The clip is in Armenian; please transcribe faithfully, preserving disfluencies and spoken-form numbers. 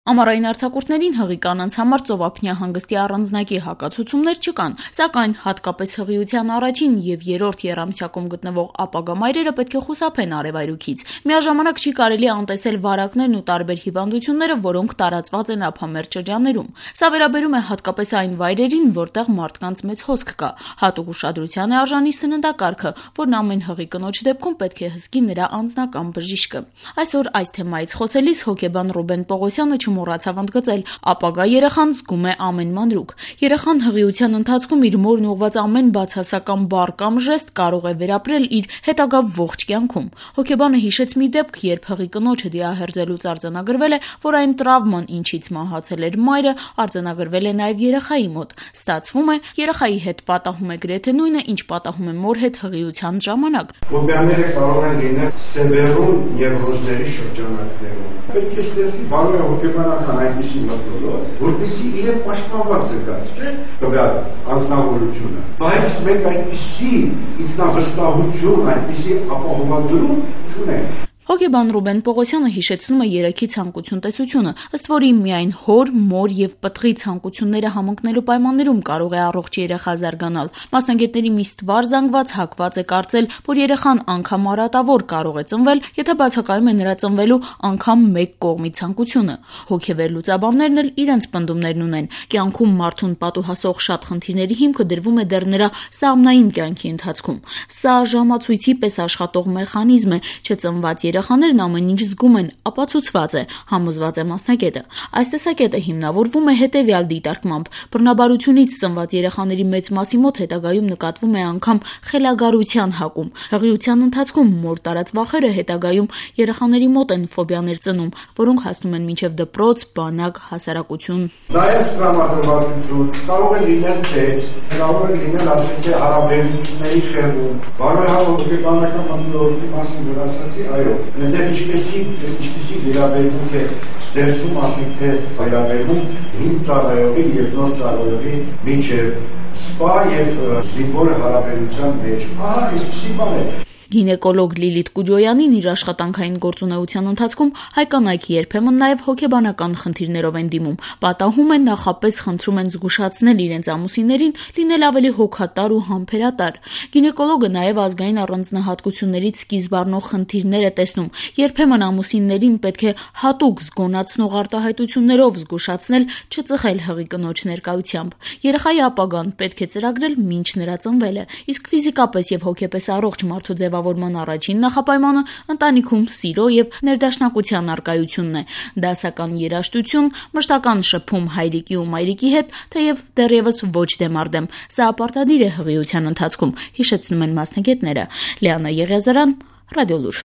Ամառային արձակուրդներին հղի կանանց համար ծովափնյա հանգստի առանձնակի հակացուցումներ չկան, սակայն հատկապես հղիության առաջին և երրորդ եռամսյակում գտնվող ապագա մայրերը պետք է խուսափեն արևայրուքից։ Միաժամանակ չի կարելի անտեսել վարակներն ու տարբեր հիվանդությունները, որոնք տարածված են ափամերձ շրջաններում։ Սա վերաբերում է հատկապես այն վայրերին, որտեղ մարդկանց մեծ հոսք կա։ Հատուկ ուշադրության է արժանի սննդակարգը, որն ամեն հղի կնոջ դեպքում պետք է հսկի նրա անձնական բժիշկը։ Այսօր այս թեմայից խոսելիս հոգեբան Ռուբեն Պողոսյանը մոռացավ ընդգծել, ապագա երեխան զգում է ամեն մանրուք։ Երեխան հղիության ընթացքում իր մորն ուղված ամեն բացասական բառ կամ ժեստ կարող է վերապրել իր հետագա ողջ կյանքում։ Հոգեբանը հիշեց մի դեպք, երբ հղի կնոջը դիահերձելուց արձանագրվել է, որ այն տրավման, ինչից մահացել էր մայրը, արձանագրվել է նաև երեխայի մոտ։ Ստացվում է, երեխայի հետ պատահում է գրեթե նույնը, ինչ պատահում է մոր հետ հղիության ժամանակ։ Ֆոբիաները կարող են լինել սևեռուն նևրոզների շրջանակներում։ Պետք է ստեղծի բանոյ հոգեբանական այնպիսի մթնոլորտ, որպեսզի իրեն պաշտպանված զգաց, չէ՞, տվյալ անձնավորությունը։ Բայց մենք այդպիսի ինքնավստահություն, այդպիսի ապահովագրում չունենք։ Հոգեբան Ռուբեն Պողոսյանը հիշեցնում է երեքի ցանկություն տեսությունը, ըստ որի միայն հոր, մոր և պտղի ցանկությունները համընկնելու պայմաններում կարող է առողջ երեխա զարգանալ։ Մասնագետների մի ստվար զանգված հակված է կարծել, որ երեխան անգամ արատավոր կարող է ծնվել, եթե բացակայում է նրա ծնվելու անգամ մեկ կողմի ցանկությունը։ Հոգեվեր լուծաբաններն էլ իրենց պնդումներն ունեն։ Կյանքում մարդուն պատուհասող շատ խնդիրների հիմքը դրվում է դեռ նրա սաղմնային կյանքի ընթացքում։ Սա ժամացույցի պես աշխատող մեխանիզմ է, չծնված երեխաներն ամեն ինչ զգում են, ապացուցված է, համոզված է մասնագետը։ Այս տեսակետը հիմնավորվում է հետևյալ դիտարկմամբ. բռնաբարությունից ծնված երեխաների մեծ մասի մոտ հետագայում նկատվում է անգամ խելագարության հակում։ Հղիության ընթացքում մոր տարած վախերը հետագայում երեխաների մոտ են ֆոբիաներ ծնում, որոնք հասնում են մինչև դպրոց, բանակ, հասարակություն։ Նայած տրամադրվածություն, կարող է լինել ցեց, կարող է լինել ասենք թե հարաբերությունների խեղում։ Բարոյական հոգեբանական մթնոլորտի մասին որ ասացի, այո, այնտեղ ինչպեսի ինչպեսի վերաբերմունք է ստեղծվում, ասենք թե վերաբերվում հին ծառայողի եւ նոր ծառայողի միջև սպա եւ զինվոր հարաբերության մեջ։ Ահա այսպեսի բան է։ Գինեկոլոգ Լիլիթ Կուջոյանին իր աշխատանքային գործունեության ընթացքում հայկանայք երբեմն նաև հոգեբանական խնդիրներով են դիմում։ Պատահում է նախապես խնդրում են զգուշացնել իրենց ամուսիններին, լինել ավելի հոգատար ու համբերատար։ Գինեկոլոգը նաև ազգային առանձնահատկություններից սկիզբ առնող խնդիրներ է տեսնում։ Երբեմն ամուսիններին պետք է հատուկ զգոնացնող արտահայտություններով զգուշացնել, չծխել հղի կնոջ ներկայությամբ։ Երեխայի ապագան պետք է ծրագրել մինչ նրա ծնվելը, իսկ ֆիզիկապես եւ հոգեպես առողջ մարդու ձևավորման առաջին նախապայմանը ընտանիքում սիրո եւ ներդաշնակության առկայությունն է։ Դասական երաժշտություն, մշտական շփում հայրիկի ու մայրիկի հետ, թեև դեռևս ոչ դեմ առ դեմ։ Սա ապարտադիր է հղիության ընթացքում, հիշեցնում են մասնագետները։ Լիանա Եղիազարյան, Ռադիոլուր։